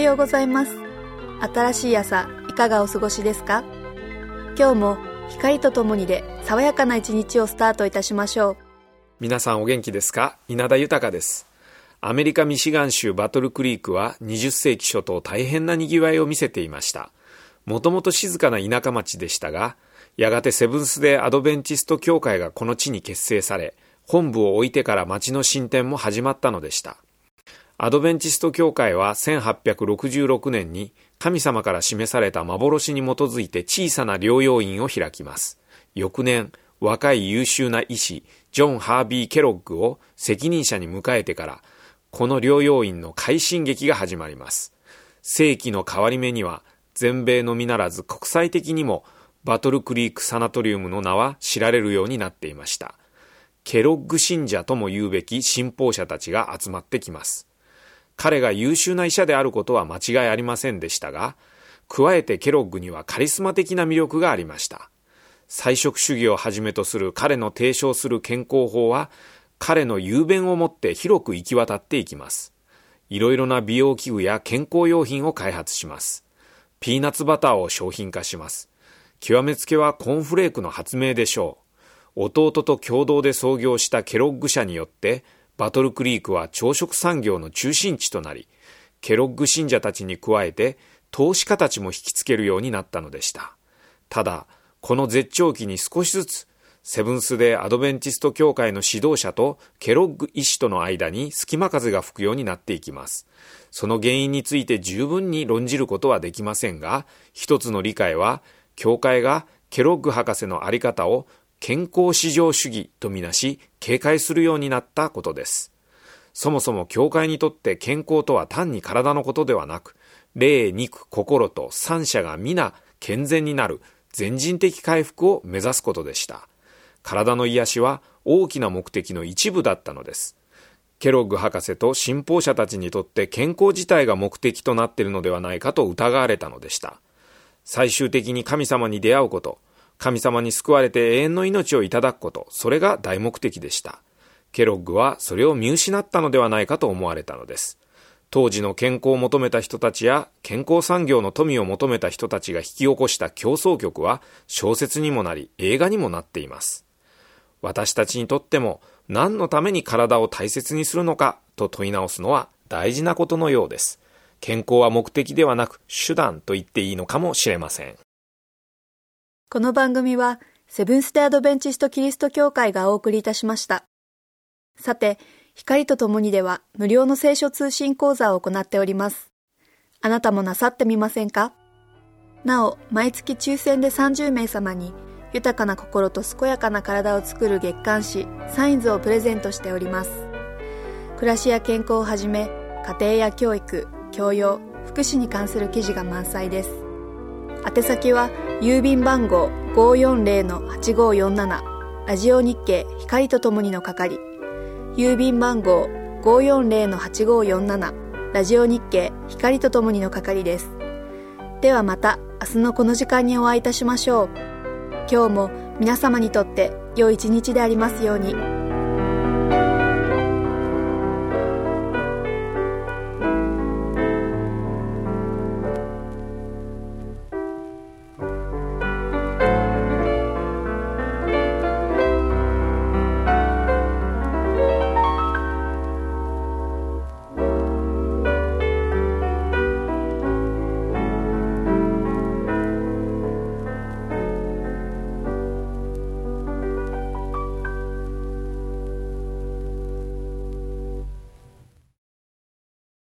ようございます。新しい朝、いかがお過ごしですか？今日も光とともにで爽やかな一日をスタートいたしましょう。 皆さんお元気ですか？稲田豊です。アメリカミシガン州バトルクリークは20世紀初頭大変な賑わいを見せていました。もともと静かな田舎町でしたが、やがてセブンスデーアドベンチスト教会がこの地に結成され、本部を置いてから町の進展も始まったのでした。アドベンチスト教会は1866年に神様から示された幻に基づいて小さな療養院を開きます。翌年、若い優秀な医師、ジョン・ハービー・ケロッグを責任者に迎えてから、この療養院の快進撃が始まります。世紀の変わり目には、全米のみならず国際的にもバトルクリークサナトリウムの名は知られるようになっていました。ケロッグ信者とも言うべき信奉者たちが集まってきます。彼が優秀な医者であることは間違いありませんでしたが、加えてケロッグにはカリスマ的な魅力がありました。菜食主義をはじめとする彼の提唱する健康法は、彼の雄弁をもって広く行き渡っていきます。いろいろな美容器具や健康用品を開発します。ピーナッツバターを商品化します。極めつけはコーンフレークの発明でしょう。弟と共同で創業したケロッグ社によって、バトルクリークは朝食産業の中心地となり、ケロッグ信者たちに加えて投資家たちも引きつけるようになったのでした。ただ、この絶頂期に少しずつ、セブンスデーアドベンチスト教会の指導者とケロッグ医師との間に隙間風が吹くようになっていきます。その原因について十分に論じることはできませんが、一つの理解は、教会がケロッグ博士の在り方を健康至上主義とみなし警戒するようになったことです。そもそも教会にとって健康とは単に体のことではなく、霊、肉、心と三者が皆健全になる全人的回復を目指すことでした。体の癒しは大きな目的の一部だったのです。ケロッグ博士と信奉者たちにとって健康自体が目的となっているのではないかと疑われたのでした。最終的に神様に出会うこと、神様に救われて永遠の命をいただくこと、それが大目的でした。ケロッグはそれを見失ったのではないかと思われたのです。当時の健康を求めた人たちや健康産業の富を求めた人たちが引き起こした競争曲は小説にもなり映画にもなっています。私たちにとっても何のために体を大切にするのかと問い直すのは大事なことのようです。健康は目的ではなく手段と言っていいのかもしれません。 この番組はセブンスデーアドベンチストキリスト教会がお送りいたしました。さて、光とともにでは無料の聖書通信講座を行っております。あなたもなさってみませんか？なお、毎月抽選で30名様に豊かな心と健やかな体を作る月刊誌サインズをプレゼントしております。暮らしや健康をはじめ、家庭や教育、教養、福祉に関する記事が満載です。宛先は郵便番号 540-8547 ラジオ日経光とともにの係、郵便番号 540-8547 ラジオ日経光とともにの係です。ではまた明日のこの時間にお会いいたしましょう。今日も皆様にとって良い一日でありますように。